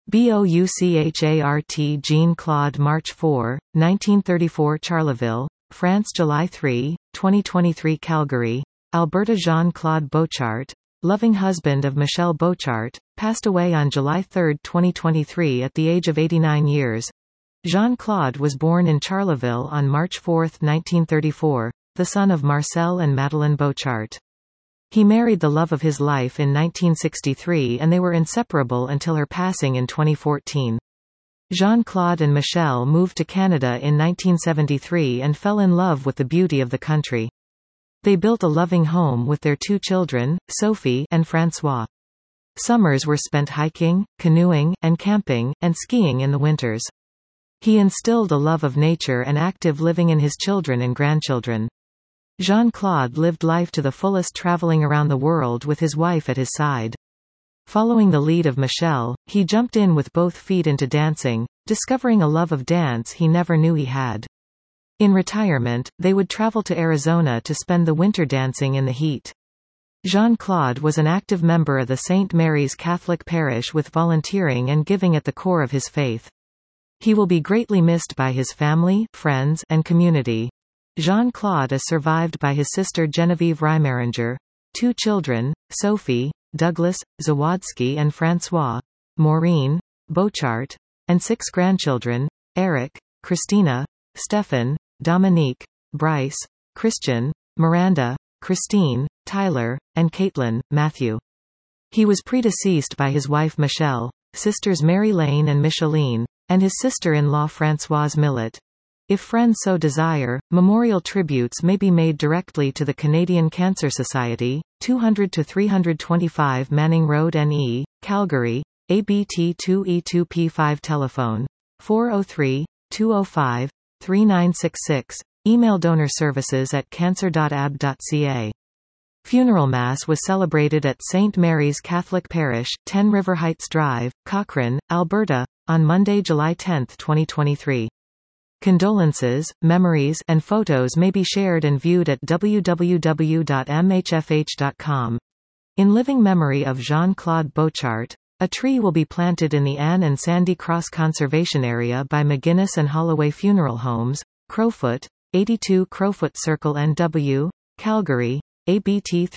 Bouchart Jean-Claude March 4, 1934 Charleville, France July 3, 2023 Calgary, Alberta Jean-Claude Bouchart, loving husband of Michelle Bouchart, passed away on July 3, 2023 at the age of 89 years. Jean-Claude was born in Charleville on March 4, 1934, the son of Marcel and Madeleine Bouchart. He married the love of his life in 1963 and they were inseparable until her passing in 2014. Jean-Claude and Michelle moved to Canada in 1973 and fell in love with the beauty of the country. They built a loving home with their 2 children, Sophie and François. Summers were spent hiking, canoeing, and camping, and skiing in the winters. He instilled a love of nature and active living in his children and grandchildren. Jean-Claude lived life to the fullest, traveling around the world with his wife at his side. Following the lead of Michelle, he jumped in with both feet into dancing, discovering a love of dance he never knew he had. In retirement, they would travel to Arizona to spend the winter dancing in the heat. Jean-Claude was an active member of the St. Mary's Catholic Parish with volunteering and giving at the core of his faith. He will be greatly missed by his family, friends, and community. Jean-Claude is survived by his sister Genevieve Reimeringer, 2 children, Sophie, Douglas, Zawadzki and François, Maureen, Bouchart, and 6 grandchildren, Eric, Christina, Stefan, Dominique, Bryce, Christian, Miranda, Christine, Tyler, and Caitlin, Matthew. He was predeceased by his wife Michelle, sisters Mary Lane and Micheline, and his sister-in-law Françoise Millet. If friends so desire, memorial tributes may be made directly to the Canadian Cancer Society, 200 to 325 Manning Road NE, Calgary, ABT2E2P5 telephone, 403-205-3966, email donor services at cancer.ab.ca. Funeral Mass was celebrated at St. Mary's Catholic Parish, 10 River Heights Drive, Cochrane, Alberta, on Monday, July 10, 2023. Condolences, memories, and photos may be shared and viewed at www.mhfh.com. In living memory of Jean-Claude Bouchart, a tree will be planted in the Anne and Sandy Cross Conservation Area by McGuinness and Holloway Funeral Homes, Crowfoot, 82 Crowfoot Circle NW, Calgary,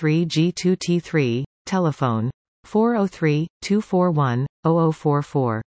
ABT3G2T3, telephone, 403-241-0044.